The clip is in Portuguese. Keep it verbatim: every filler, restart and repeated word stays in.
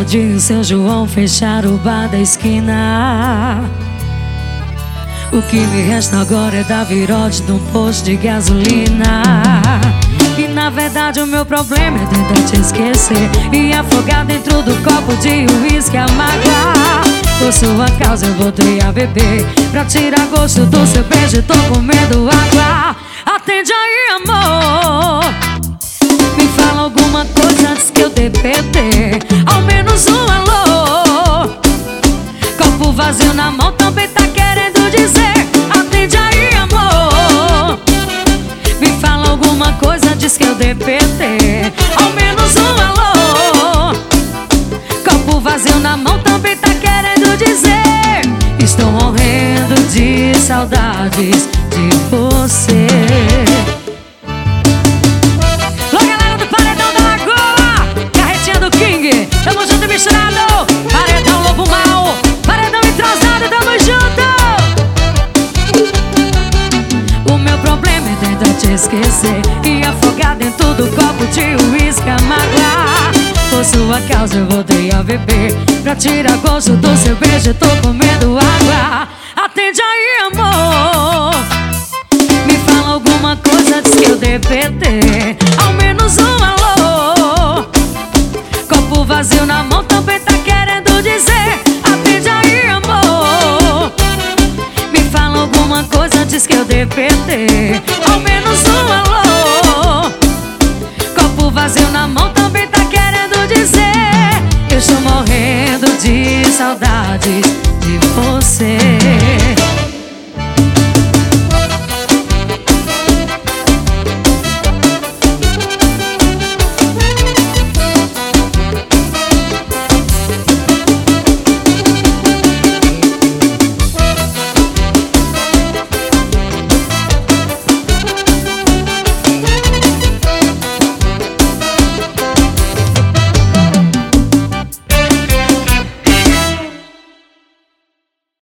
Sabadinho, São João, fechar o bar da esquina. O que me resta agora é dar virote num posto de gasolina. E na verdade o meu problema é tentar te esquecer e afogar dentro do copo de uísque amarga. Por sua causa eu voltei a beber pra tirar gosto do seu beijo, tô comendo água. Atende aí, amor, me fala alguma coisa antes que eu dê P T. Ao menos um alô. Copo vazio na mão também tá querendo dizer. Atende aí, amor, me fala alguma coisa antes que eu dê P T. Ao menos um alô. Copo vazio na mão também tá querendo dizer. Estou morrendo de saudades de você. Alô, galera do Paredão da Lagoa, carretinha do King, tamo junto e misturado. Paredão Lobo Mal, paredão entrosado, tamo junto. O meu problema é tentar te esquecer e afogar dentro do copo de uísque amarga. Por sua causa eu voltei a beber pra tirar gosto do seu beijo, tô comendo água. Atende aí, amor, me fala alguma coisa antes que eu dê P T. Ao menos um alô. Copo vazio na mão também tá querendo dizer. Atende aí, amor, me fala alguma coisa antes que eu dê P T. Ao menos um alô. Copo vazio na mão também tá querendo dizer. Eu estou morrendo de saudades de você.